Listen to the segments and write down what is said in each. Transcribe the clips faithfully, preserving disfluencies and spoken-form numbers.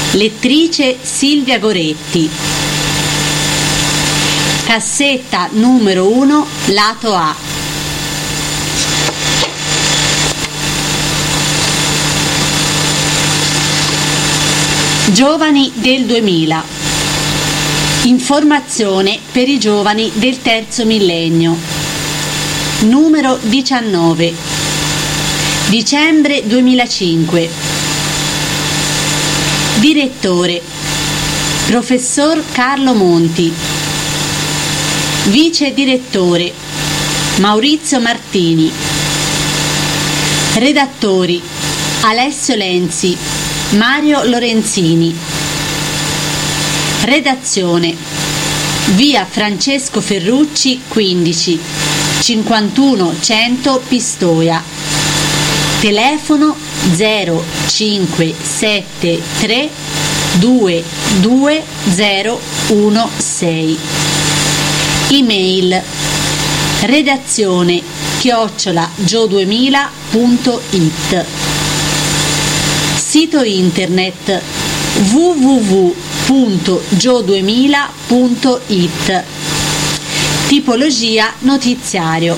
lettrice Silvia Goretti. Cassetta numero uno, lato A. Giovani del duemila. Informazione per i giovani del terzo millennio. Numero diciannove. Dicembre duemilacinque. Direttore Professor Carlo Monti. Vice direttore Maurizio Martini. Redattori Alessio Lenzi, Mario Lorenzini. Redazione via Francesco Ferrucci quindici, cinquantuno cento Pistoia. Telefono zero cinque sette tre due due zero uno sei. Email redazione chiocciola gio duemila punto it. Sito internet w w w punto gio duemila punto it. Tipologia notiziario.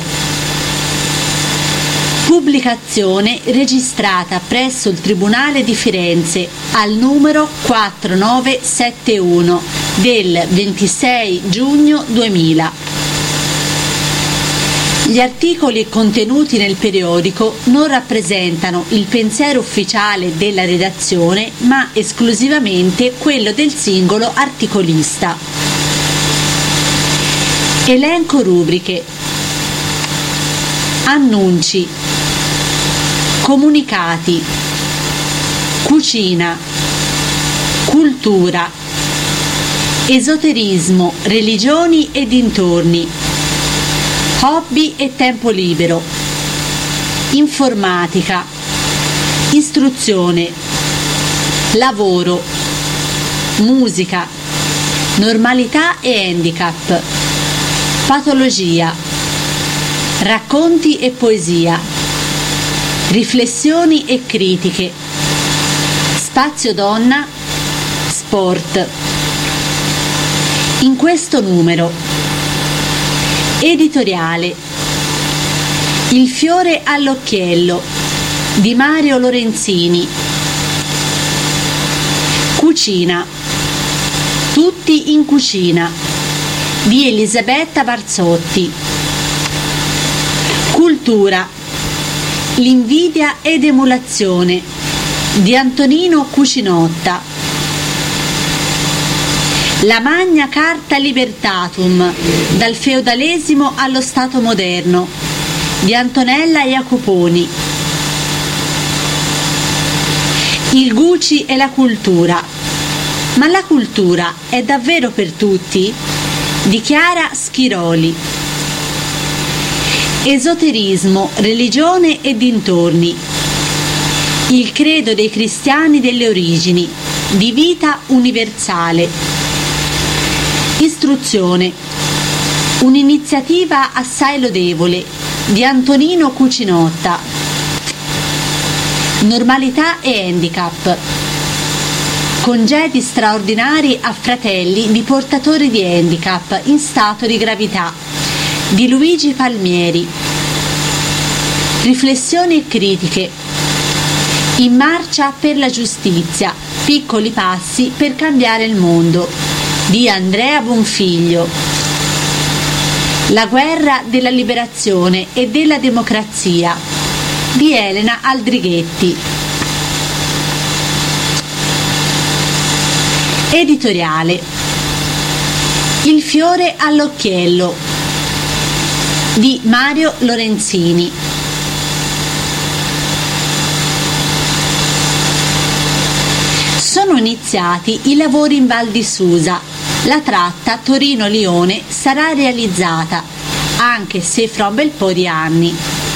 Pubblicazione registrata presso il Tribunale di Firenze al numero quattromila novecentosettantuno del ventisei giugno duemila. Gli articoli contenuti nel periodico non rappresentano il pensiero ufficiale della redazione, ma esclusivamente quello del singolo articolista. Elenco rubriche. Annunci. Comunicati. Cucina. Cultura. Esoterismo, religioni e dintorni. Hobby e tempo libero. Informatica. Istruzione. Lavoro. Musica. Normalità e handicap. Patologia. Racconti e poesia. Riflessioni e critiche. Spazio donna. Sport. In questo numero. Editoriale. Il fiore all'occhiello di Mario Lorenzini. Cucina. Tutti in cucina di Elisabetta Barzotti. Cultura. L'invidia ed emulazione di Antonino Cucinotta. La Magna Carta Libertatum, dal feudalesimo allo Stato moderno, di Antonella Jacoponi. Il Guci e la cultura. Ma la cultura è davvero per tutti? Di Chiara Schiroli. Esoterismo, religione e dintorni. Il credo dei cristiani delle origini, di Vita Universale. Istruzione. Un'iniziativa assai lodevole di Antonino Cucinotta. Normalità e handicap. Congedi straordinari a fratelli di portatori di handicap in stato di gravità di Luigi Palmieri. Riflessioni e critiche. In marcia per la giustizia. Piccoli passi per cambiare il mondo di Andrea Bonfiglio. La guerra della liberazione e della democrazia di Elena Aldrighetti. Editoriale. Il fiore all'occhiello di Mario Lorenzini. Sono iniziati i lavori in Val di Susa. La tratta Torino-Lione sarà realizzata, anche se fra un bel po' di anni.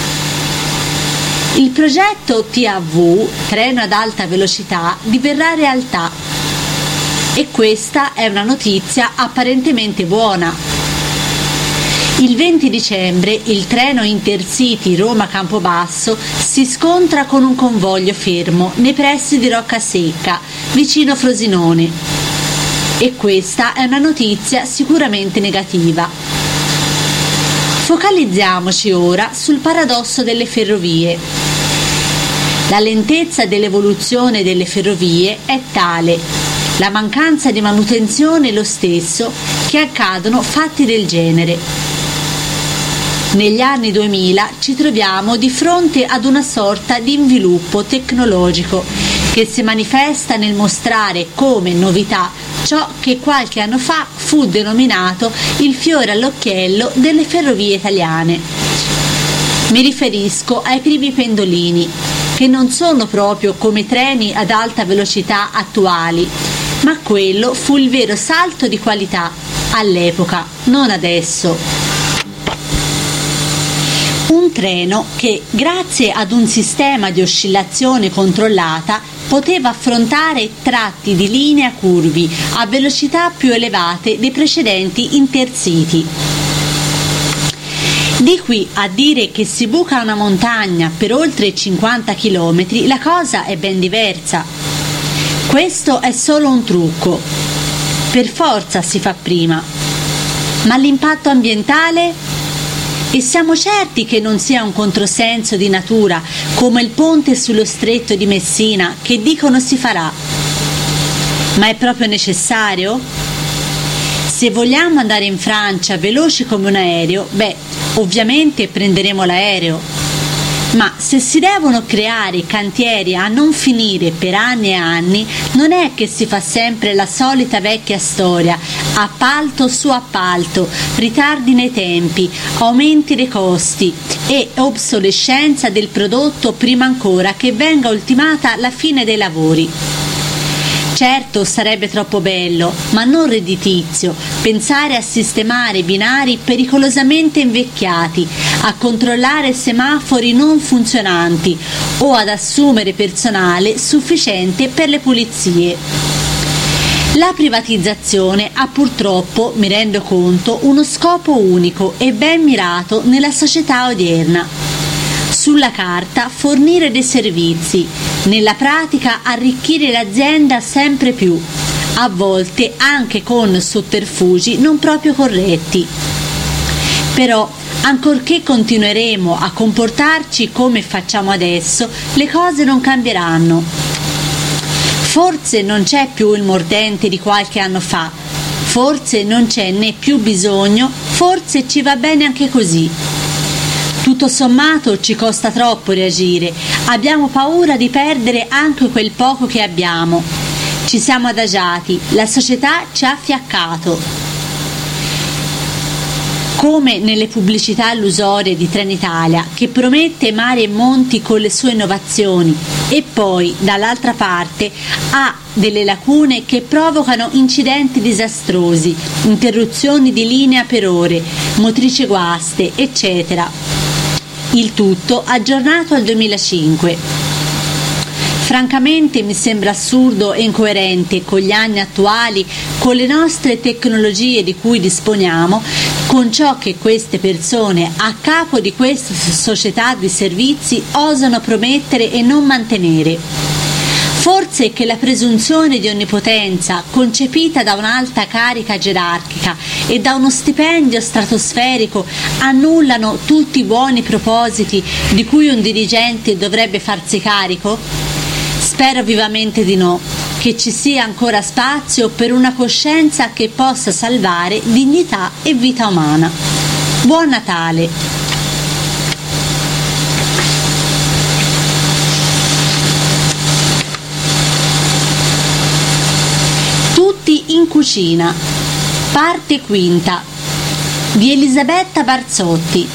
Il progetto T A V, treno ad alta velocità, diverrà realtà. E questa è una notizia apparentemente buona. Il venti dicembre il treno Intercity Roma-Campobasso si scontra con un convoglio fermo nei pressi di Roccasecca, vicino Frosinone. E questa è una notizia sicuramente negativa. Focalizziamoci ora sul paradosso delle ferrovie. La lentezza dell'evoluzione delle ferrovie è tale, la mancanza di manutenzione lo stesso, che accadono fatti del genere. Negli anni duemila ci troviamo di fronte ad una sorta di inviluppo tecnologico che si manifesta nel mostrare come novità ciò che qualche anno fa fu denominato il fiore all'occhiello delle ferrovie italiane. Mi riferisco ai primi pendolini, che non sono proprio come i treni ad alta velocità attuali, ma quello fu il vero salto di qualità all'epoca, non adesso. Un treno che, grazie ad un sistema di oscillazione controllata, poteva affrontare tratti di linea curvi a velocità più elevate dei precedenti Intercity. Di qui a dire che si buca una montagna per oltre cinquanta chilometri, la cosa è ben diversa. Questo è solo un trucco. Per forza si fa prima. Ma l'impatto ambientale? E siamo certi che non sia un controsenso di natura come il ponte sullo stretto di Messina che dicono si farà. Ma è proprio necessario? Se vogliamo andare in Francia veloci come un aereo, beh, ovviamente prenderemo l'aereo. Ma se si devono creare cantieri a non finire per anni e anni, non è che si fa sempre la solita vecchia storia, appalto su appalto, ritardi nei tempi, aumenti dei costi e obsolescenza del prodotto prima ancora che venga ultimata la fine dei lavori. Certo, sarebbe troppo bello, ma non redditizio, pensare a sistemare binari pericolosamente invecchiati, a controllare semafori non funzionanti o ad assumere personale sufficiente per le pulizie. La privatizzazione ha purtroppo, mi rendo conto, uno scopo unico e ben mirato nella società odierna. Sulla carta fornire dei servizi, nella pratica arricchire l'azienda sempre più, a volte anche con sotterfugi non proprio corretti. Però, ancorché continueremo a comportarci come facciamo adesso, le cose non cambieranno. Forse non c'è più il mordente di qualche anno fa, forse non c'è né più bisogno, forse ci va bene anche così. Tutto sommato ci costa troppo reagire, abbiamo paura di perdere anche quel poco che abbiamo. Ci siamo adagiati, la società ci ha fiaccato. Come nelle pubblicità illusorie di Trenitalia, che promette mari e monti con le sue innovazioni e poi, dall'altra parte, ha delle lacune che provocano incidenti disastrosi, interruzioni di linea per ore, motrici guaste, eccetera. Il tutto aggiornato al duemilacinque. Francamente mi sembra assurdo e incoerente con gli anni attuali, con le nostre tecnologie di cui disponiamo, con ciò che queste persone a capo di queste società di servizi osano promettere e non mantenere. Forse che la presunzione di onnipotenza, concepita da un'alta carica gerarchica e da uno stipendio stratosferico, annullano tutti i buoni propositi di cui un dirigente dovrebbe farsi carico? Spero vivamente di no, che ci sia ancora spazio per una coscienza che possa salvare dignità e vita umana. Buon Natale! In cucina, parte quinta, di Elisabetta Barzotti.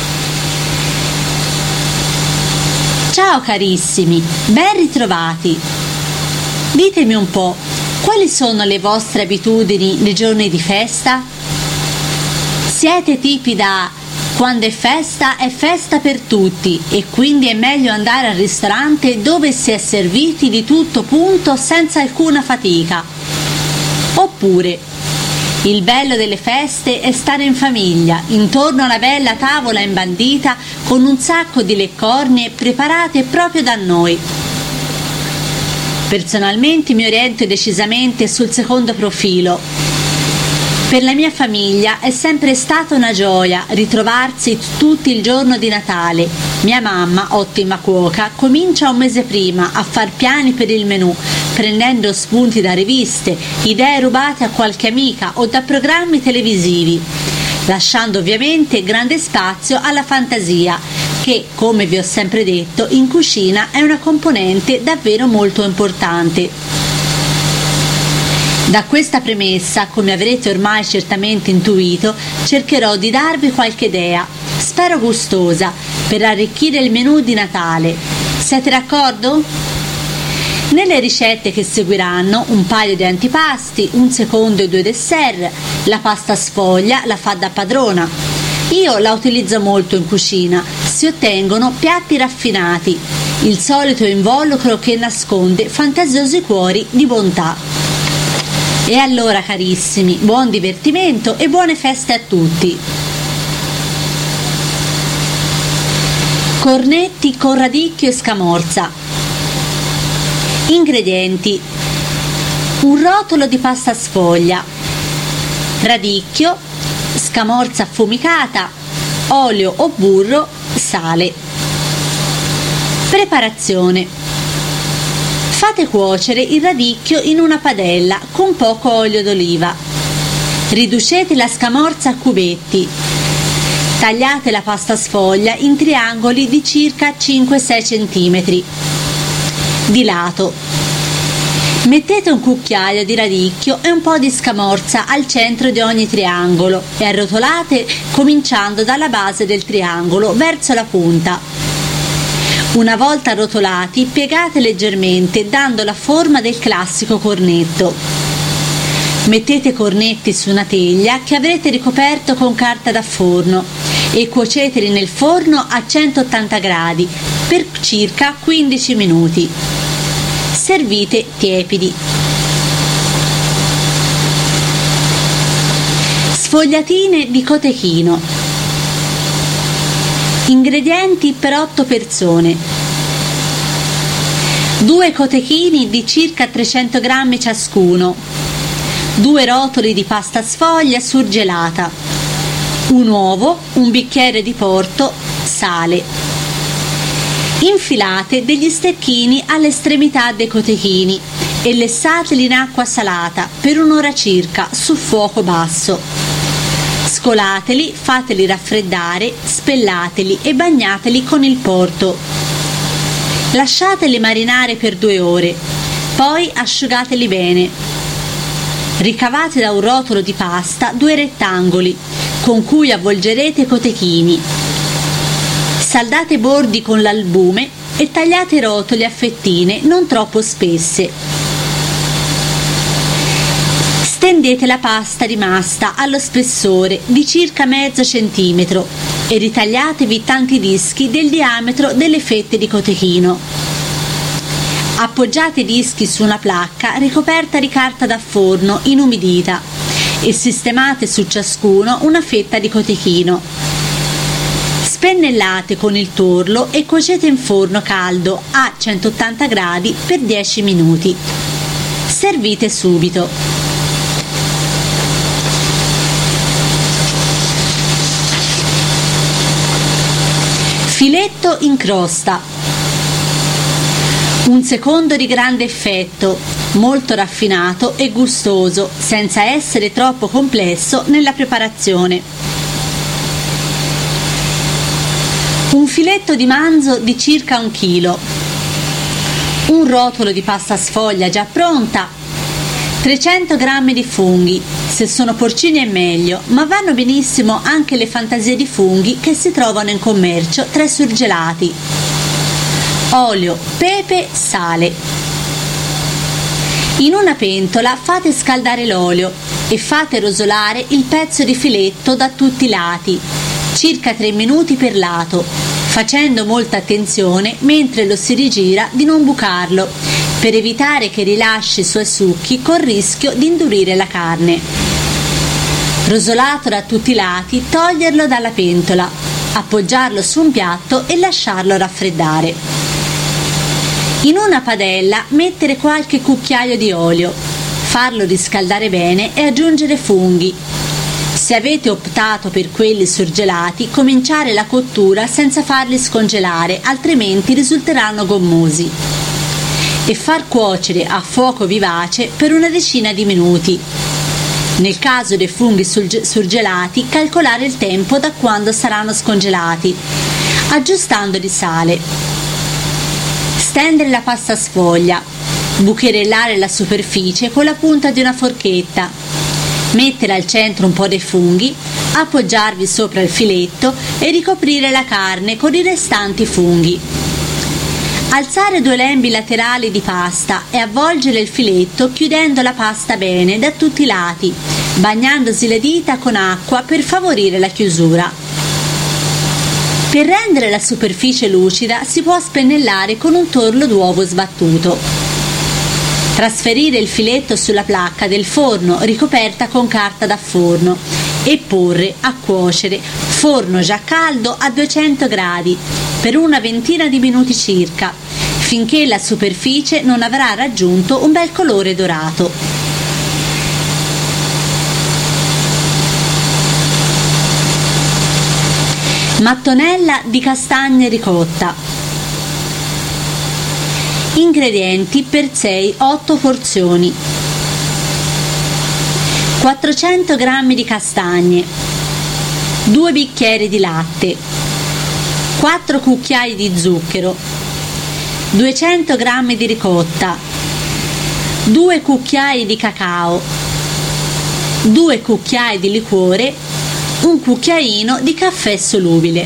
Ciao carissimi, ben ritrovati. Ditemi un po', quali sono le vostre abitudini nei giorni di festa? Siete tipi da quando è festa è festa per tutti e quindi è meglio andare al ristorante dove si è serviti di tutto punto senza alcuna fatica? Oppure Il bello delle feste è stare in famiglia, intorno a una bella tavola imbandita con un sacco di leccornie preparate proprio da noi. Personalmente mi oriento decisamente sul secondo profilo. Per la mia famiglia è sempre stata una gioia ritrovarsi tutti il giorno di Natale. Mia mamma, ottima cuoca, comincia un mese prima a far piani per il menù, prendendo spunti da riviste, idee rubate a qualche amica o da programmi televisivi, lasciando ovviamente grande spazio alla fantasia, che, come vi ho sempre detto, in cucina è una componente davvero molto importante. Da questa premessa, come avrete ormai certamente intuito, cercherò di darvi qualche idea, spero gustosa, per arricchire il menù di Natale. Siete d'accordo? Nelle ricette che seguiranno, un paio di antipasti, un secondo e due dessert, la pasta sfoglia la fa da padrona. Io la utilizzo molto in cucina, si ottengono piatti raffinati, il solito involucro che nasconde fantasiosi cuori di bontà. E allora, carissimi, buon divertimento e buone feste a tutti! Cornetti con radicchio e scamorza. Ingredienti: un rotolo di pasta sfoglia, radicchio, scamorza affumicata, olio o burro, sale. Preparazione: fate cuocere il radicchio in una padella con poco olio d'oliva. Riducete la scamorza a cubetti. Tagliate la pasta sfoglia in triangoli di circa cinque sei centimetri di lato. Mettete un cucchiaio di radicchio e un po' di scamorza al centro di ogni triangolo e arrotolate cominciando dalla base del triangolo verso la punta. Una volta arrotolati, piegate leggermente dando la forma del classico cornetto. Mettete i cornetti su una teglia che avrete ricoperto con carta da forno e cuoceteli nel forno a centottanta gradi per circa quindici minuti. Servite tiepidi. Sfogliatine di cotechino. Ingredienti per otto persone: due cotechini di circa trecento grammi ciascuno, due rotoli di pasta sfoglia surgelata, un uovo, un bicchiere di porto, sale. Infilate degli stecchini all'estremità dei cotechini e lessateli in acqua salata per un'ora circa su fuoco basso. Scolateli, fateli raffreddare, spellateli e bagnateli con il porto. Lasciateli marinare per due ore, poi asciugateli bene. Ricavate da un rotolo di pasta due rettangoli con cui avvolgerete i cotechini. Saldate i bordi con l'albume e tagliate i rotoli a fettine non troppo spesse. Stendete la pasta rimasta allo spessore di circa mezzo centimetro e ritagliatevi tanti dischi del diametro delle fette di cotechino. Appoggiate i dischi su una placca ricoperta di carta da forno inumidita e sistemate su ciascuno una fetta di cotechino. Spennellate con il torlo e cuocete in forno caldo a centottanta gradi per dieci minuti. Servite subito. Filetto in crosta. Un secondo di grande effetto, molto raffinato e gustoso, senza essere troppo complesso nella preparazione. Un filetto di manzo di circa un chilo. Un rotolo di pasta sfoglia già pronta. trecento grammi di funghi, se sono porcini è meglio, ma vanno benissimo anche le fantasie di funghi che si trovano in commercio tra i surgelati. Olio, pepe, sale. In una pentola fate scaldare l'olio e fate rosolare il pezzo di filetto da tutti i lati, circa tre minuti per lato, facendo molta attenzione mentre lo si rigira di non bucarlo, per evitare che rilasci i suoi succhi col rischio di indurire la carne. Rosolato da tutti i lati, toglierlo dalla pentola, appoggiarlo su un piatto e lasciarlo raffreddare. In una padella mettere qualche cucchiaio di olio, farlo riscaldare bene e aggiungere funghi. Se avete optato per quelli surgelati, cominciare la cottura senza farli scongelare, altrimenti risulteranno gommosi. E far cuocere a fuoco vivace per una decina di minuti. Nel caso dei funghi surgelati, calcolare il tempo da quando saranno scongelati, aggiustando di sale. Stendere la pasta sfoglia, bucherellare la superficie con la punta di una forchetta, mettere al centro un po' dei funghi, appoggiarvi sopra il filetto e ricoprire la carne con i restanti funghi. Alzare due lembi laterali di pasta e avvolgere il filetto chiudendo la pasta bene da tutti i lati, bagnandosi le dita con acqua per favorire la chiusura. Per rendere la superficie lucida si può spennellare con un torlo d'uovo sbattuto. Trasferire il filetto sulla placca del forno ricoperta con carta da forno e porre a cuocere, forno già caldo a duecento gradi, per una ventina di minuti circa, finché la superficie non avrà raggiunto un bel colore dorato. Mattonella di castagne ricotta. Ingredienti per sei otto porzioni: quattrocento grammi di castagne, due bicchieri di latte, quattro cucchiai di zucchero, duecento grammi di ricotta, due cucchiai di cacao, due cucchiai di liquore, un cucchiaino di caffè solubile.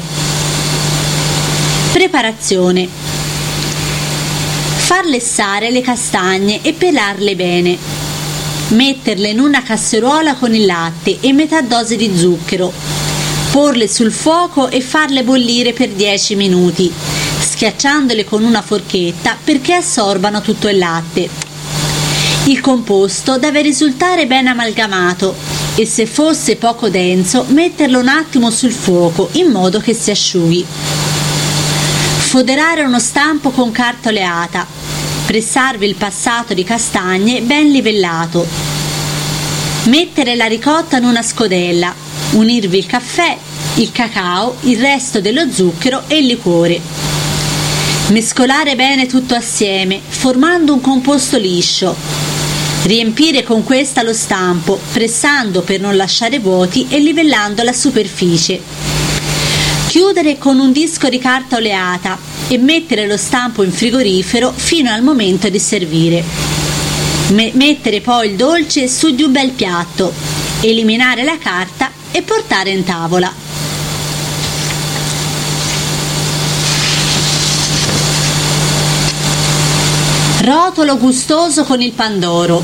Preparazione: far lessare le castagne e pelarle bene, metterle in una casseruola con il latte e metà dose di zucchero, porle sul fuoco e farle bollire per dieci minuti, schiacciandole con una forchetta perché assorbano tutto il latte. Il composto deve risultare ben amalgamato e se fosse poco denso metterlo un attimo sul fuoco in modo che si asciughi. Foderare uno stampo con carta oleata, pressarvi il passato di castagne ben livellato, mettere la ricotta in una scodella, unirvi il caffè, il cacao, il resto dello zucchero e il liquore. Mescolare bene tutto assieme, formando un composto liscio. Riempire con questa lo stampo, pressando per non lasciare vuoti e livellando la superficie. Chiudere con un disco di carta oleata e mettere lo stampo in frigorifero fino al momento di servire. Me- mettere poi il dolce su di un bel piatto, eliminare la carta e portare in tavola. Rotolo gustoso con il pandoro.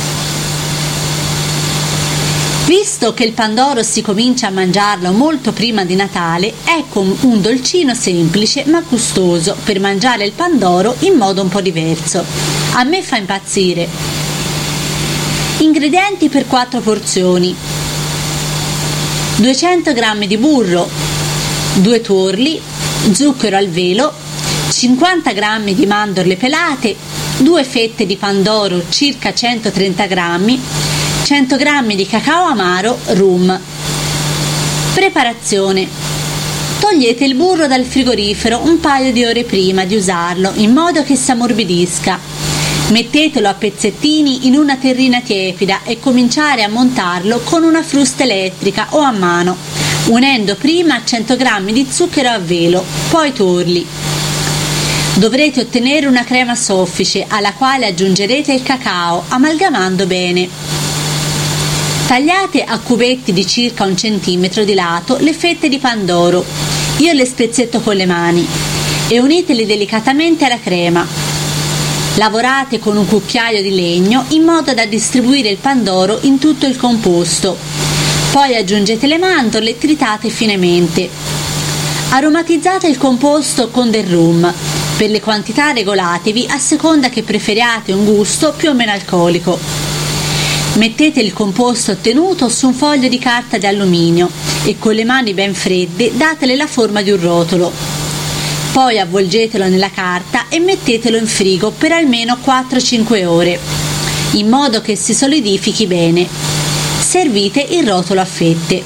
Visto che il pandoro si comincia a mangiarlo molto prima di Natale, ecco un dolcino semplice ma gustoso per mangiare il pandoro in modo un po' diverso. A me fa impazzire. Ingredienti per quattro porzioni: duecento grammi di burro, due tuorli, zucchero al velo, cinquanta grammi di mandorle pelate, due fette di pandoro circa centotrenta grammi, cento grammi di cacao amaro rum. Preparazione: togliete il burro dal frigorifero un paio di ore prima di usarlo in modo che si ammorbidisca. Mettetelo a pezzettini in una terrina tiepida e cominciare a montarlo con una frusta elettrica o a mano, unendo prima cento grammi di zucchero a velo, poi tuorli. Dovrete ottenere una crema soffice alla quale aggiungerete il cacao, amalgamando bene. Tagliate a cubetti di circa un centimetro di lato le fette di pandoro, io le spezzetto con le mani, e uniteli delicatamente alla crema. Lavorate con un cucchiaio di legno in modo da distribuire il pandoro in tutto il composto. Poi aggiungete le mandorle tritate finemente. Aromatizzate il composto con del rum. Per le quantità regolatevi a seconda che preferiate un gusto più o meno alcolico. Mettete il composto ottenuto su un foglio di carta di alluminio e con le mani ben fredde datele la forma di un rotolo. Poi avvolgetelo nella carta e mettetelo in frigo per almeno quattro cinque ore, in modo che si solidifichi bene. Servite il rotolo a fette.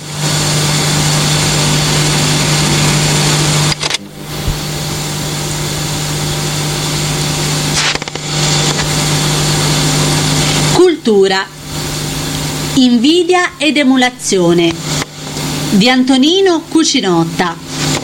Cultura. Invidia ed emulazione di Antonino Cucinotta.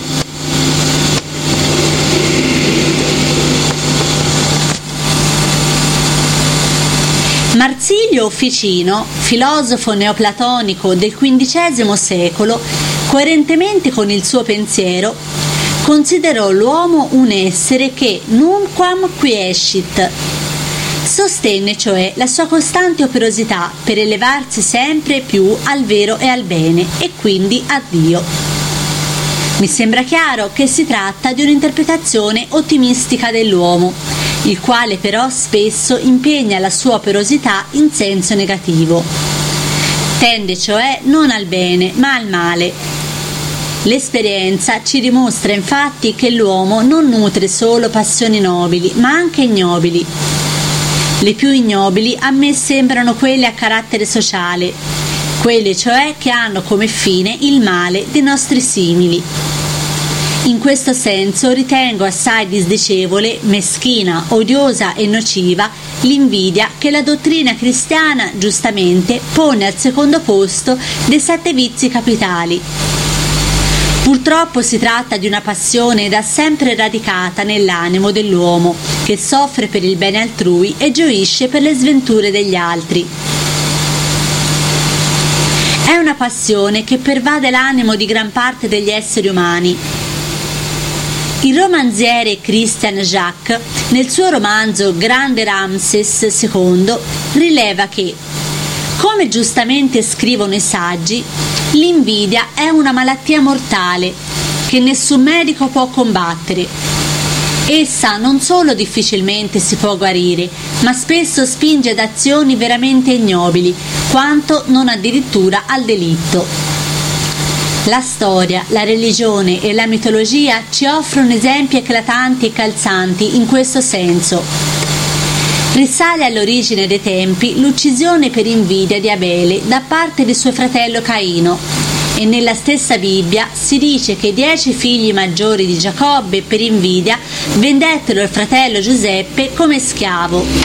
Marsilio Ficino, filosofo neoplatonico del quindicesimo secolo, coerentemente con il suo pensiero, considerò l'uomo un essere che nunquam quiescit. Sostenne cioè la sua costante operosità per elevarsi sempre più al vero e al bene, e quindi a Dio. Mi sembra chiaro che si tratta di un'interpretazione ottimistica dell'uomo, il quale però spesso impegna la sua operosità in senso negativo. Tende cioè non al bene ma al male. L'esperienza ci dimostra infatti che l'uomo non nutre solo passioni nobili ma anche ignobili. Le più ignobili a me sembrano quelle a carattere sociale, quelle cioè che hanno come fine il male dei nostri simili. In questo senso ritengo assai disdicevole, meschina, odiosa e nociva l'invidia che la dottrina cristiana giustamente pone al secondo posto dei sette vizi capitali. Purtroppo si tratta di una passione da sempre radicata nell'animo dell'uomo, che soffre per il bene altrui e gioisce per le sventure degli altri. È una passione che pervade l'animo di gran parte degli esseri umani. Il romanziere Christian Jacques, nel suo romanzo Grande Ramses secondo, rileva che, come giustamente scrivono i saggi, l'invidia è una malattia mortale che nessun medico può combattere. Essa non solo difficilmente si può guarire, ma spesso spinge ad azioni veramente ignobili, quanto non addirittura al delitto. La storia, la religione e la mitologia ci offrono esempi eclatanti e calzanti in questo senso. Risale all'origine dei tempi l'uccisione per invidia di Abele da parte di suo fratello Caino, e nella stessa Bibbia si dice che i dieci figli maggiori di Giacobbe per invidia vendettero il fratello Giuseppe come schiavo.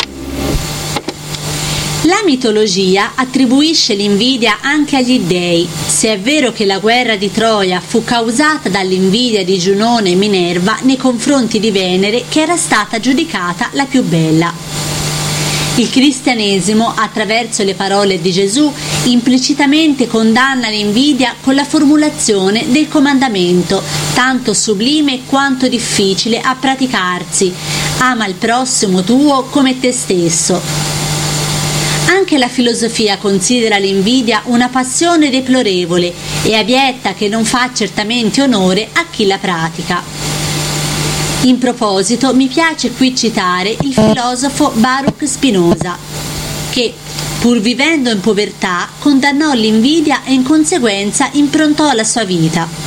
La mitologia attribuisce l'invidia anche agli dei, se è vero che la guerra di Troia fu causata dall'invidia di Giunone e Minerva nei confronti di Venere, che era stata giudicata la più bella. Il cristianesimo, attraverso le parole di Gesù, implicitamente condanna l'invidia con la formulazione del comandamento, tanto sublime quanto difficile a praticarsi: ama il prossimo tuo come te stesso. Anche la filosofia considera l'invidia una passione deplorevole e abietta che non fa certamente onore a chi la pratica. In proposito mi piace qui citare il filosofo Baruch Spinoza, che, pur vivendo in povertà, condannò l'invidia e in conseguenza improntò la sua vita.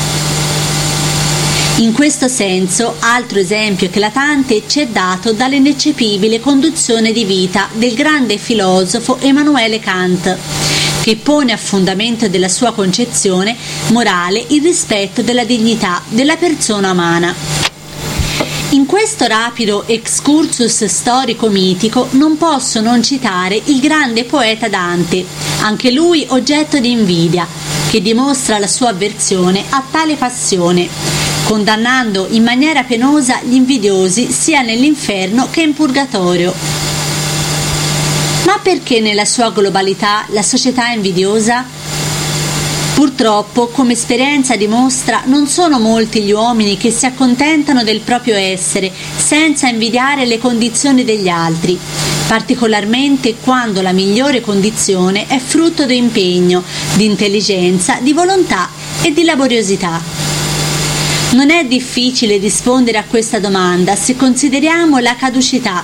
In questo senso, altro esempio eclatante ci è dato dall'ineccepibile conduzione di vita del grande filosofo Emanuele Kant, che pone a fondamento della sua concezione morale il rispetto della dignità della persona umana. In questo rapido excursus storico-mitico non posso non citare il grande poeta Dante, anche lui oggetto di invidia, che dimostra la sua avversione a tale passione, condannando in maniera penosa gli invidiosi sia nell'inferno che in purgatorio. Ma perché nella sua globalità la società è invidiosa? Purtroppo, come esperienza dimostra, non sono molti gli uomini che si accontentano del proprio essere senza invidiare le condizioni degli altri, particolarmente quando la migliore condizione è frutto di impegno, di intelligenza, di volontà e di laboriosità. Non è difficile rispondere a questa domanda se consideriamo la caducità,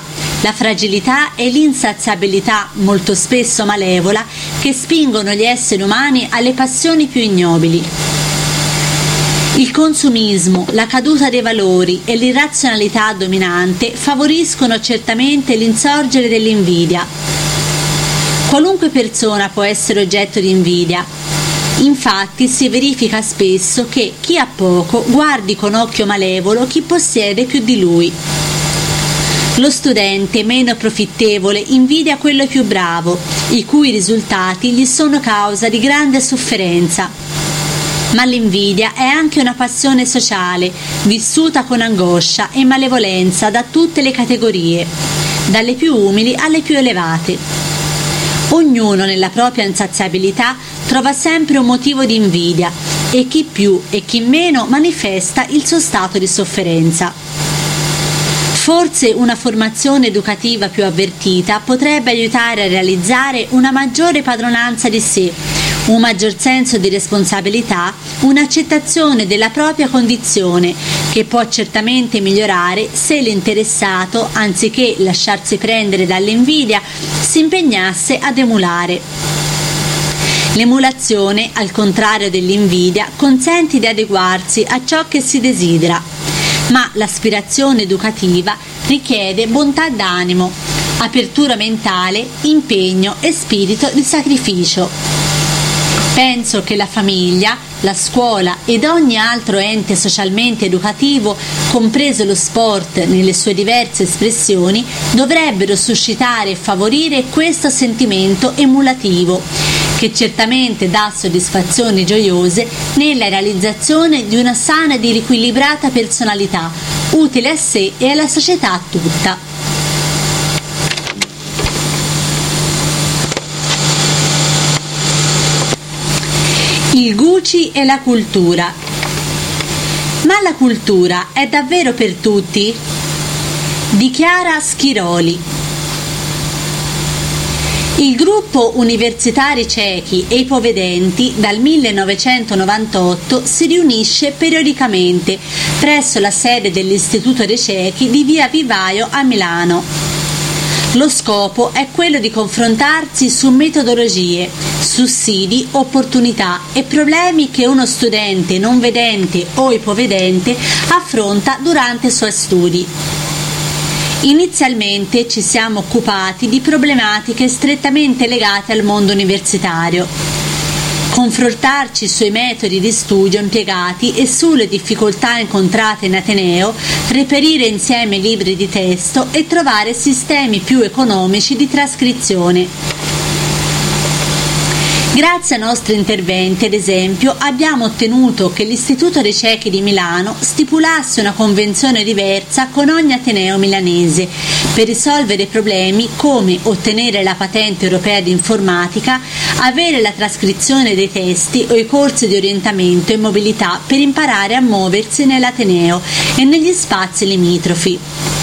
la fragilità e l'insaziabilità, molto spesso malevola, che spingono gli esseri umani alle passioni più ignobili. Il consumismo, la caduta dei valori e l'irrazionalità dominante favoriscono certamente l'insorgere dell'invidia. Qualunque persona può essere oggetto di invidia. Infatti si verifica spesso che chi ha poco guardi con occhio malevolo chi possiede più di lui. Lo studente meno profittevole invidia quello più bravo, i cui risultati gli sono causa di grande sofferenza. Ma l'invidia è anche una passione sociale, vissuta con angoscia e malevolenza da tutte le categorie, dalle più umili alle più elevate. Ognuno nella propria insaziabilità trova sempre un motivo di invidia e chi più e chi meno manifesta il suo stato di sofferenza. Forse una formazione educativa più avvertita potrebbe aiutare a realizzare una maggiore padronanza di sé, un maggior senso di responsabilità, un'accettazione della propria condizione, che può certamente migliorare se l'interessato, anziché lasciarsi prendere dall'invidia, si impegnasse ad emulare. L'emulazione, al contrario dell'invidia, consente di adeguarsi a ciò che si desidera, ma l'aspirazione educativa richiede bontà d'animo, apertura mentale, impegno e spirito di sacrificio. Penso che la famiglia, la scuola ed ogni altro ente socialmente educativo, compreso lo sport nelle sue diverse espressioni, dovrebbero suscitare e favorire questo sentimento emulativo, che certamente dà soddisfazioni gioiose nella realizzazione di una sana ed equilibrata personalità, utile a sé e alla società tutta. Il Gucci e la cultura. Ma la cultura è davvero per tutti? Dichiara Schiroli. Il gruppo Universitari Ciechi e Ipovedenti dal millenovecentonovantotto si riunisce periodicamente presso la sede dell'Istituto dei Ciechi di via Vivaio a Milano. Lo scopo è quello di confrontarsi su metodologie, sussidi, opportunità e problemi che uno studente non vedente o ipovedente affronta durante i suoi studi. Inizialmente ci siamo occupati di problematiche strettamente legate al mondo universitario. Confrontarci sui metodi di studio impiegati e sulle difficoltà incontrate in Ateneo, reperire insieme libri di testo e trovare sistemi più economici di trascrizione. Grazie ai nostri interventi, ad esempio, abbiamo ottenuto che l'Istituto dei Ciechi di Milano stipulasse una convenzione diversa con ogni ateneo milanese per risolvere problemi come ottenere la patente europea di informatica, avere la trascrizione dei testi o i corsi di orientamento e mobilità per imparare a muoversi nell'ateneo e negli spazi limitrofi.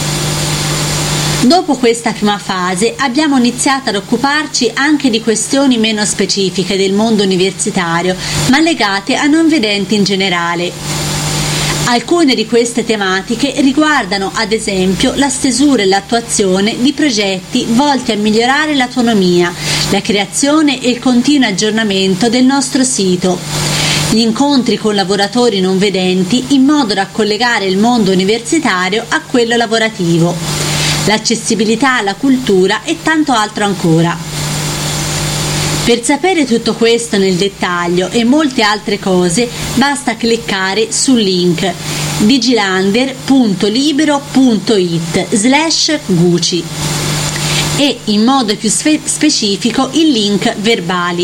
Dopo questa prima fase abbiamo iniziato ad occuparci anche di questioni meno specifiche del mondo universitario, ma legate a non vedenti in generale. Alcune di queste tematiche riguardano, ad esempio, la stesura e l'attuazione di progetti volti a migliorare l'autonomia, la creazione e il continuo aggiornamento del nostro sito, gli incontri con lavoratori non vedenti in modo da collegare il mondo universitario a quello lavorativo, l'accessibilità alla cultura e tanto altro ancora. Per sapere tutto questo nel dettaglio e molte altre cose basta cliccare sul link digilander punto libero punto it slash Gucci e in modo più spe- specifico il link verbali.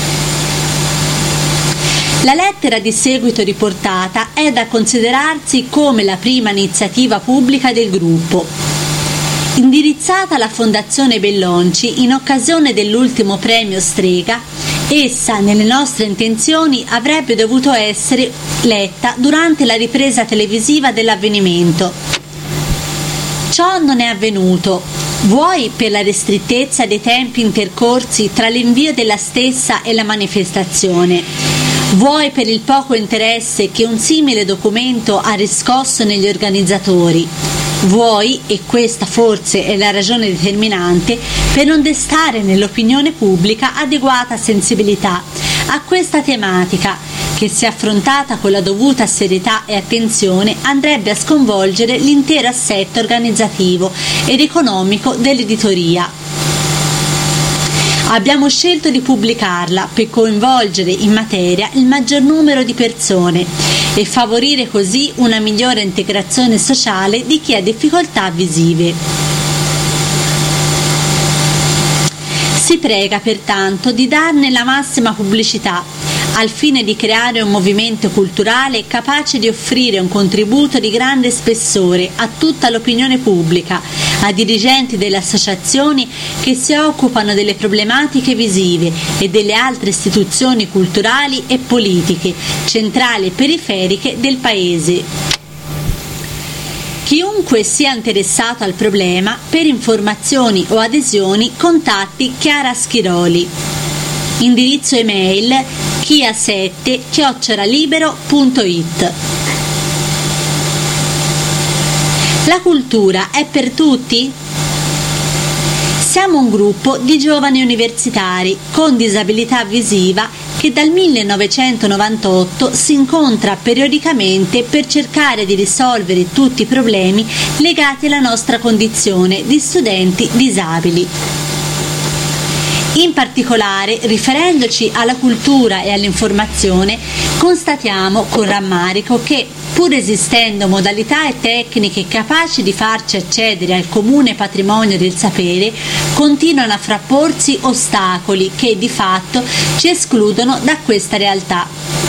La lettera di seguito riportata è da considerarsi come la prima iniziativa pubblica del gruppo. Indirizzata alla Fondazione Bellonci in occasione dell'ultimo premio Strega, essa, nelle nostre intenzioni, avrebbe dovuto essere letta durante la ripresa televisiva dell'avvenimento. Ciò non è avvenuto, vuoi per la ristrettezza dei tempi intercorsi tra l'invio della stessa e la manifestazione, vuoi per il poco interesse che un simile documento ha riscosso negli organizzatori, Vuoi, e questa forse è la ragione determinante, per non destare nell'opinione pubblica adeguata sensibilità a questa tematica, che se affrontata con la dovuta serietà e attenzione andrebbe a sconvolgere l'intero assetto organizzativo ed economico dell'editoria. Abbiamo scelto di pubblicarla per coinvolgere in materia il maggior numero di persone e favorire così una migliore integrazione sociale di chi ha difficoltà visive. Si prega pertanto di darne la massima pubblicità, al fine di creare un movimento culturale capace di offrire un contributo di grande spessore a tutta l'opinione pubblica, a dirigenti delle associazioni che si occupano delle problematiche visive e delle altre istituzioni culturali e politiche, centrali e periferiche del Paese. Chiunque sia interessato al problema, per informazioni o adesioni contatti Chiara Schiroli. Indirizzo email chia sette chiocciola libero punto it. La cultura è per tutti? Siamo un gruppo di giovani universitari con disabilità visiva che dal millenovecentonovantotto si incontra periodicamente per cercare di risolvere tutti i problemi legati alla nostra condizione di studenti disabili. In particolare, riferendoci alla cultura e all'informazione, constatiamo con rammarico che, pur esistendo modalità e tecniche capaci di farci accedere al comune patrimonio del sapere, continuano a frapporsi ostacoli che, di fatto, ci escludono da questa realtà.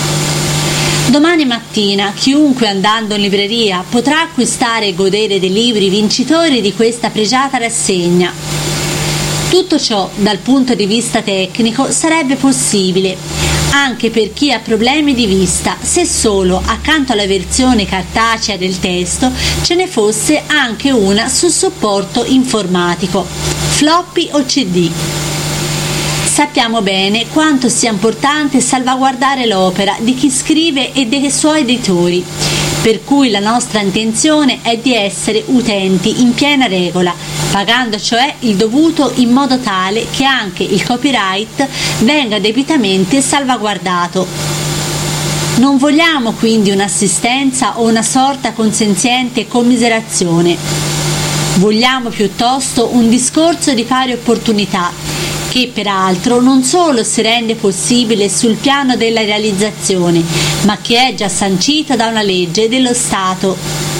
Domani mattina chiunque andando in libreria potrà acquistare e godere dei libri vincitori di questa pregiata rassegna. Tutto ciò, dal punto di vista tecnico, sarebbe possibile, anche per chi ha problemi di vista, se solo, accanto alla versione cartacea del testo, ce ne fosse anche una su supporto informatico, floppy o C D. Sappiamo bene quanto sia importante salvaguardare l'opera di chi scrive e dei suoi editori, per cui la nostra intenzione è di essere utenti in piena regola, pagando cioè il dovuto in modo tale che anche il copyright venga debitamente salvaguardato. Non vogliamo quindi un'assistenza o una sorta consenziente commiserazione. Vogliamo piuttosto un discorso di pari opportunità, che peraltro non solo si rende possibile sul piano della realizzazione, ma che è già sancito da una legge dello Stato.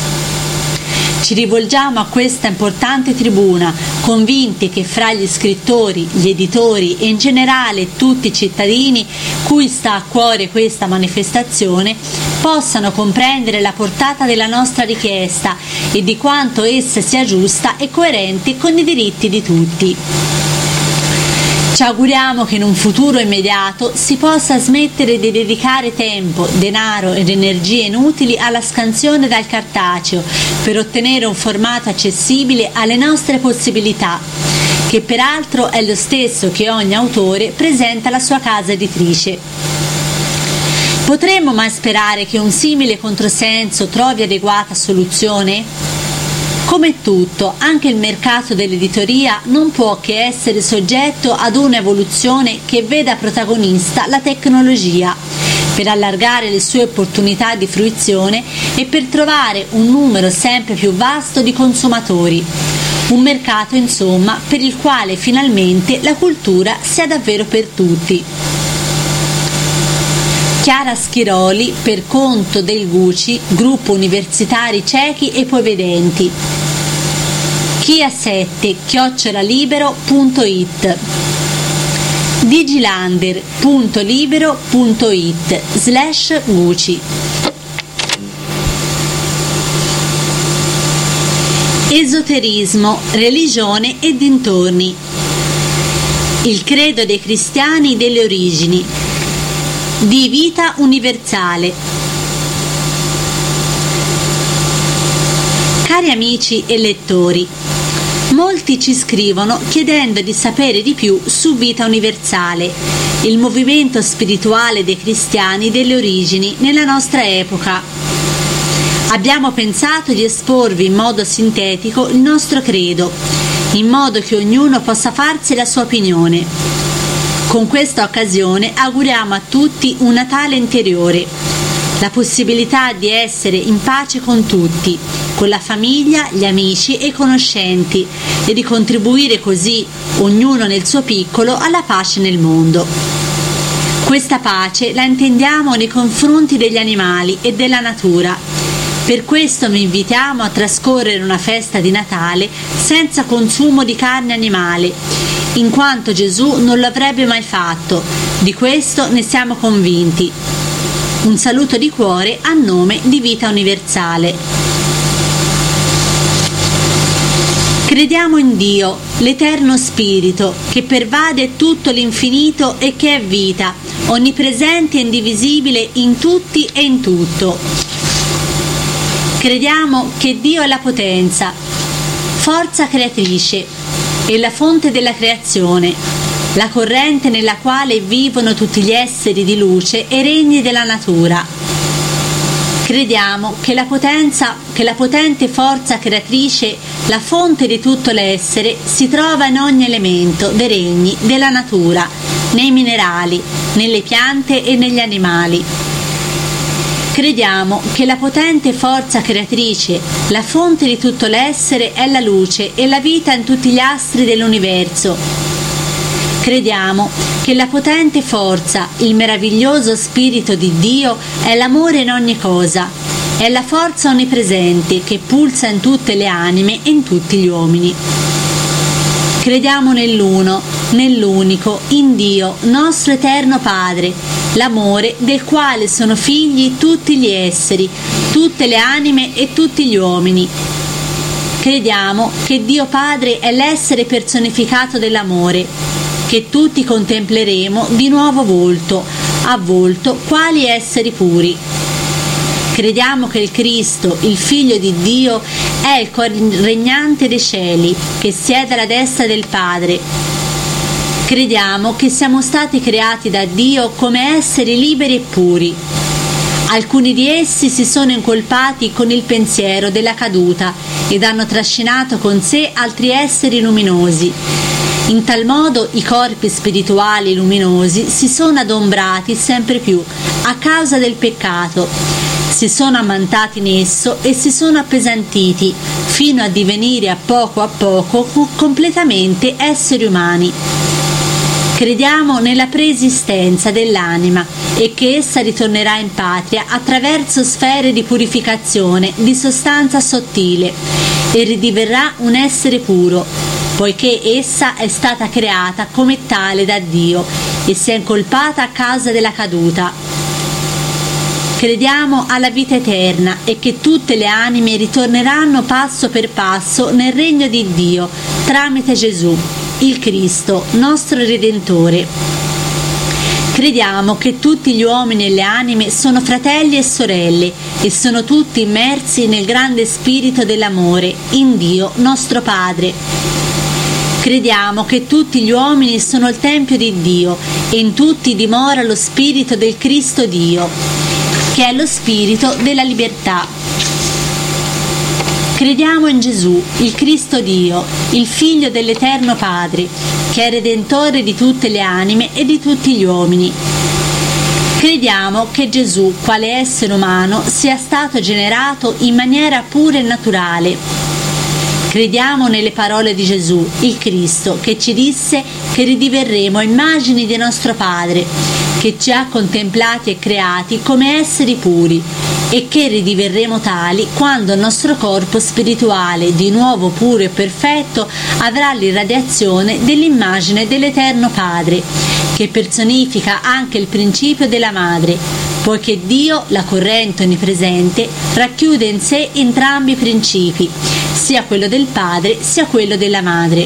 Ci rivolgiamo a questa importante tribuna, convinti che fra gli scrittori, gli editori e in generale tutti i cittadini cui sta a cuore questa manifestazione possano comprendere la portata della nostra richiesta e di quanto essa sia giusta e coerente con i diritti di tutti. Ci auguriamo che in un futuro immediato si possa smettere di dedicare tempo, denaro ed energie inutili alla scansione dal cartaceo per ottenere un formato accessibile alle nostre possibilità, che peraltro è lo stesso che ogni autore presenta alla sua casa editrice. Potremmo mai sperare che un simile controsenso trovi adeguata soluzione? Come tutto, anche il mercato dell'editoria non può che essere soggetto ad un'evoluzione che veda protagonista la tecnologia, per allargare le sue opportunità di fruizione e per trovare un numero sempre più vasto di consumatori. Un mercato, insomma, per il quale finalmente la cultura sia davvero per tutti. Chiara Schiroli, per conto del Guci, gruppo universitari ciechi e ipovedenti. chia sette chiocciola libero punto it. digilander punto libero punto it slash Guci. Esoterismo, religione e dintorni. Il credo dei cristiani delle origini. Di vita universale. Cari amici e lettori, molti ci scrivono chiedendo di sapere di più su Vita Universale, il movimento spirituale dei cristiani delle origini nella nostra epoca. abbiamo pensato di esporvi in modo sintetico il nostro credo, in modo che ognuno possa farsi la sua opinione. Con questa occasione auguriamo a tutti un Natale interiore, la possibilità di essere in pace con tutti, con la famiglia, gli amici e i conoscenti, e di contribuire così, ognuno nel suo piccolo, alla pace nel mondo. Questa pace la intendiamo nei confronti degli animali e della natura. Per questo vi invitiamo a trascorrere una festa di Natale senza consumo di carne animale, in quanto Gesù non lo avrebbe mai fatto. Di questo ne siamo convinti. Un saluto di cuore a nome di Vita Universale. Crediamo in Dio, l'Eterno Spirito, che pervade tutto l'infinito e che è vita, onnipresente e indivisibile in tutti e in tutto. Crediamo che Dio è la potenza, forza creatrice e la fonte della creazione, la corrente nella quale vivono tutti gli esseri di luce e regni della natura. Crediamo che la potenza, che la potente forza creatrice, la fonte di tutto l'essere, si trova in ogni elemento dei regni della natura, nei minerali, nelle piante e negli animali. Crediamo che la potente forza creatrice, la fonte di tutto l'essere, è la luce e la vita in tutti gli astri dell'universo. Crediamo che la potente forza, il meraviglioso spirito di Dio, è l'amore in ogni cosa, è la forza onnipresente che pulsa in tutte le anime e in tutti gli uomini. Crediamo nell'uno, nell'unico, in Dio, nostro eterno Padre, l'amore del quale sono figli tutti gli esseri, tutte le anime e tutti gli uomini. Crediamo che Dio Padre è l'essere personificato dell'amore, che tutti contempleremo di nuovo volto a volto quali esseri puri. Crediamo che il Cristo, il Figlio di Dio, è il regnante dei cieli, che siede alla destra del Padre. Crediamo che siamo stati creati da Dio come esseri liberi e puri. Alcuni di essi si sono incolpati con il pensiero della caduta ed hanno trascinato con sé altri esseri luminosi. In tal modo i corpi spirituali luminosi si sono adombrati sempre più a causa del peccato, si sono ammantati in esso e si sono appesantiti fino a divenire a poco a poco completamente esseri umani. Crediamo nella preesistenza dell'anima e che essa ritornerà in patria attraverso sfere di purificazione di sostanza sottile e ridiverrà un essere puro, poiché essa è stata creata come tale da Dio e si è incolpata a causa della caduta. Crediamo alla vita eterna e che tutte le anime ritorneranno passo per passo nel regno di Dio tramite Gesù, il Cristo, nostro Redentore. Crediamo che tutti gli uomini e le anime sono fratelli e sorelle e sono tutti immersi nel grande spirito dell'amore, in Dio, nostro Padre. Crediamo che tutti gli uomini sono il Tempio di Dio e in tutti dimora lo Spirito del Cristo Dio, che è lo Spirito della libertà. Crediamo in Gesù, il Cristo Dio, il Figlio dell'Eterno Padre, che è Redentore di tutte le anime e di tutti gli uomini. Crediamo che Gesù, quale essere umano, sia stato generato in maniera pura e naturale. Crediamo nelle parole di Gesù, il Cristo, che ci disse che ridiverremo immagini di nostro Padre, che ci ha contemplati e creati come esseri puri, e che ridiverremo tali quando il nostro corpo spirituale, di nuovo puro e perfetto, avrà l'irradiazione dell'immagine dell'Eterno Padre, che personifica anche il principio della madre, poiché Dio, la corrente onnipresente, racchiude in sé entrambi i principi, sia quello del Padre sia quello della Madre.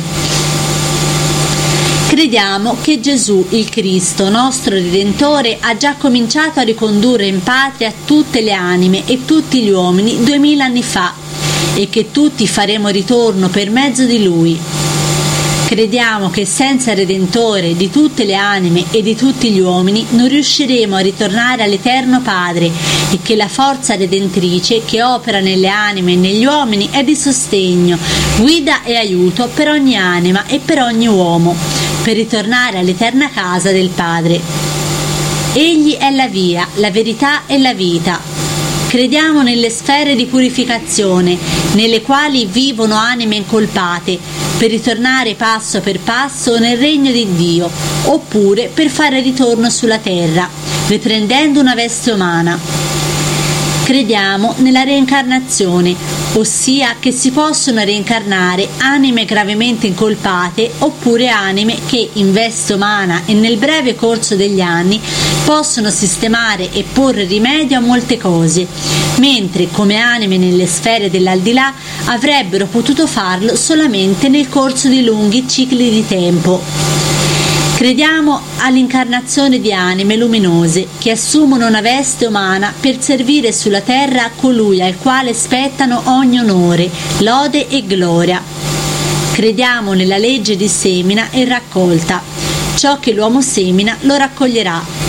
Crediamo che Gesù, il Cristo, nostro Redentore, ha già cominciato a ricondurre in patria tutte le anime e tutti gli uomini duemila anni fa e che tutti faremo ritorno per mezzo di Lui. Crediamo che senza il Redentore di tutte le anime e di tutti gli uomini non riusciremo a ritornare all'Eterno Padre e che la forza redentrice che opera nelle anime e negli uomini è di sostegno, guida e aiuto per ogni anima e per ogni uomo, per ritornare all'eterna casa del Padre. Egli è la via, la verità e la vita. Crediamo nelle sfere di purificazione, nelle quali vivono anime incolpate, per ritornare passo per passo nel regno di Dio, oppure per fare ritorno sulla terra, riprendendo una veste umana. Crediamo nella reincarnazione, ossia che si possono reincarnare anime gravemente incolpate oppure anime che in veste umana e nel breve corso degli anni possono sistemare e porre rimedio a molte cose, mentre come anime nelle sfere dell'aldilà avrebbero potuto farlo solamente nel corso di lunghi cicli di tempo. Crediamo all'incarnazione di anime luminose che assumono una veste umana per servire sulla terra colui al quale spettano ogni onore, lode e gloria. Crediamo nella legge di semina e raccolta. Ciò che l'uomo semina lo raccoglierà.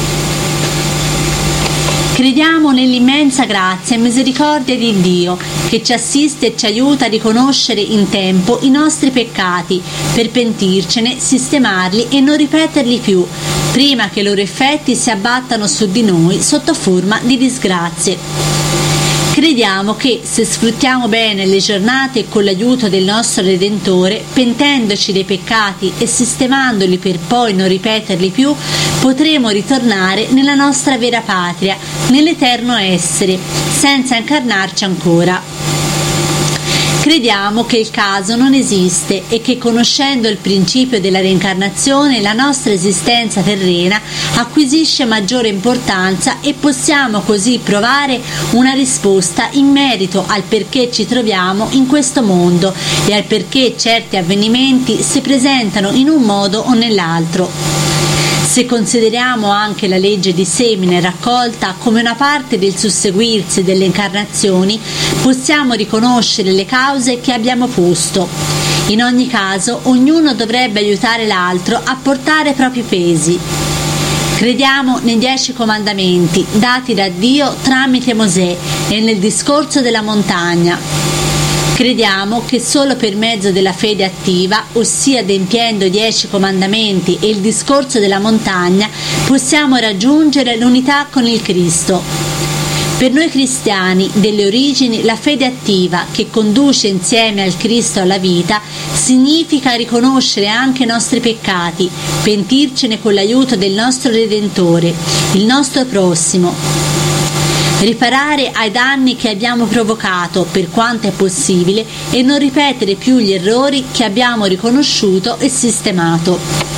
Crediamo nell'immensa grazia e misericordia di Dio che ci assiste e ci aiuta a riconoscere in tempo i nostri peccati per pentircene, sistemarli e non ripeterli più, prima che i loro effetti si abbattano su di noi sotto forma di disgrazie. Crediamo che se sfruttiamo bene le giornate con l'aiuto del nostro Redentore, pentendoci dei peccati e sistemandoli per poi non ripeterli più, potremo ritornare nella nostra vera patria, nell'eterno essere, senza incarnarci ancora. Crediamo che il caso non esiste e che conoscendo il principio della reincarnazione la nostra esistenza terrena acquisisce maggiore importanza e possiamo così provare una risposta in merito al perché ci troviamo in questo mondo e al perché certi avvenimenti si presentano in un modo o nell'altro. Se consideriamo anche la legge di semina e raccolta come una parte del susseguirsi delle incarnazioni, possiamo riconoscere le cause che abbiamo posto. In ogni caso, ognuno dovrebbe aiutare l'altro a portare i propri pesi. Crediamo nei dieci comandamenti dati da Dio tramite Mosè e nel discorso della montagna. Crediamo che solo per mezzo della fede attiva, ossia adempiendo i dieci comandamenti e il discorso della montagna, possiamo raggiungere l'unità con il Cristo. Per noi cristiani delle origini la fede attiva che conduce insieme al Cristo alla vita significa riconoscere anche i nostri peccati, pentircene con l'aiuto del nostro Redentore, il nostro prossimo. Riparare ai danni che abbiamo provocato per quanto è possibile e non ripetere più gli errori che abbiamo riconosciuto e sistemato.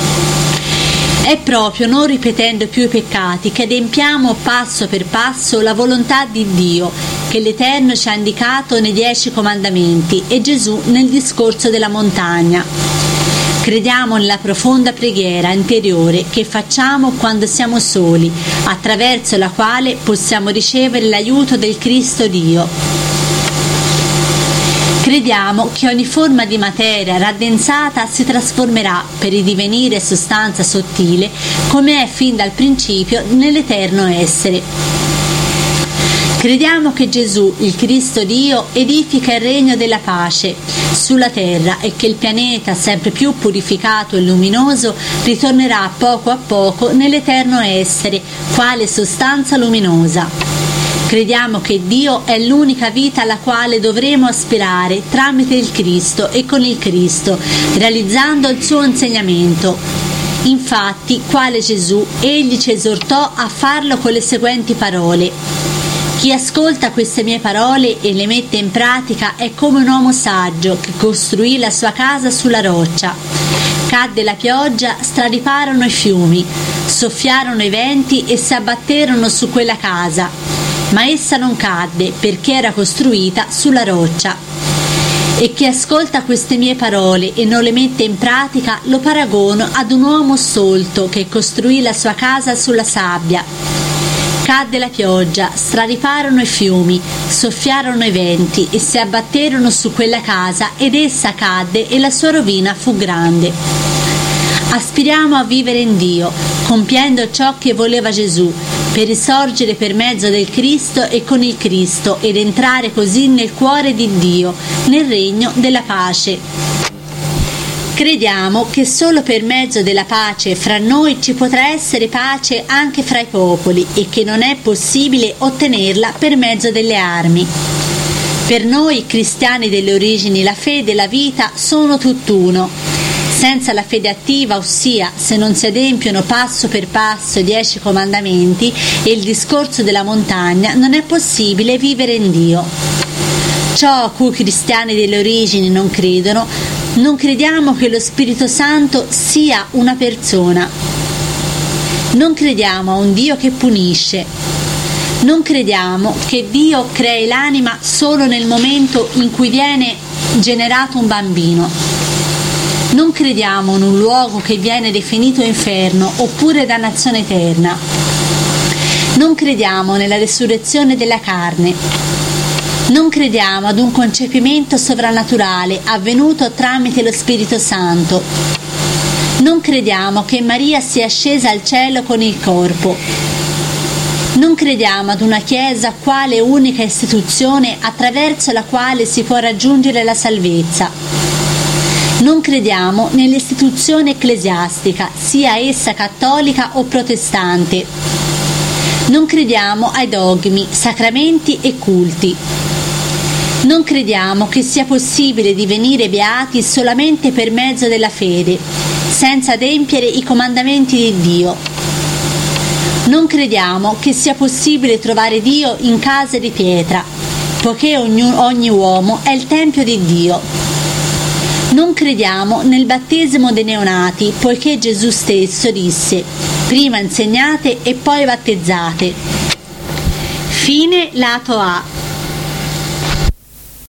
È proprio non ripetendo più i peccati che adempiamo passo per passo la volontà di Dio che l'Eterno ci ha indicato nei dieci comandamenti e Gesù nel discorso della montagna. Crediamo nella profonda preghiera interiore che facciamo quando siamo soli, attraverso la quale possiamo ricevere l'aiuto del Cristo Dio. Crediamo che ogni forma di materia raddensata si trasformerà per ridivenire sostanza sottile, come è fin dal principio nell'eterno essere. Crediamo che Gesù, il Cristo Dio, edifica il regno della pace sulla terra e che il pianeta, sempre più purificato e luminoso, ritornerà poco a poco nell'eterno essere, quale sostanza luminosa. Crediamo che Dio è l'unica vita alla quale dovremo aspirare tramite il Cristo e con il Cristo, realizzando il suo insegnamento. Infatti, quale Gesù, egli ci esortò a farlo con le seguenti parole: chi ascolta queste mie parole e le mette in pratica è come un uomo saggio che costruì la sua casa sulla roccia. Cadde la pioggia, strariparono i fiumi, soffiarono i venti e si abbatterono su quella casa, ma essa non cadde perché era costruita sulla roccia. E chi ascolta queste mie parole e non le mette in pratica lo paragono ad un uomo stolto che costruì la sua casa sulla sabbia. Cadde la pioggia, strariparono i fiumi, soffiarono i venti e si abbatterono su quella casa ed essa cadde e la sua rovina fu grande. Aspiriamo a vivere in Dio, compiendo ciò che voleva Gesù, per risorgere per mezzo del Cristo e con il Cristo ed entrare così nel cuore di Dio, nel regno della pace. Crediamo che solo per mezzo della pace fra noi ci potrà essere pace anche fra i popoli e che non è possibile ottenerla per mezzo delle armi. Per noi cristiani delle origini la fede e la vita sono tutt'uno. Senza la fede attiva, ossia se non si adempiono passo per passo i dieci comandamenti e il discorso della montagna, non è possibile vivere in Dio. Ciò a cui i cristiani delle origini non credono, non crediamo che lo Spirito Santo sia una persona. Non crediamo a un Dio che punisce. Non crediamo che Dio crei l'anima solo nel momento in cui viene generato un bambino. Non crediamo in un luogo che viene definito inferno oppure dannazione eterna. Non crediamo nella resurrezione della carne. Non crediamo ad un concepimento sovrannaturale avvenuto tramite lo Spirito Santo. Non crediamo che Maria sia scesa al cielo con il corpo. Non crediamo ad una Chiesa quale unica istituzione attraverso la quale si può raggiungere la salvezza. Non crediamo nell'istituzione ecclesiastica, sia essa cattolica o protestante. Non crediamo ai dogmi, sacramenti e culti. Non crediamo che sia possibile divenire beati solamente per mezzo della fede, senza adempiere i comandamenti di Dio. Non crediamo che sia possibile trovare Dio in case di pietra, poiché ogni, ogni uomo è il tempio di Dio. Non crediamo nel battesimo dei neonati, poiché Gesù stesso disse: prima insegnate e poi battezzate. Fine lato A.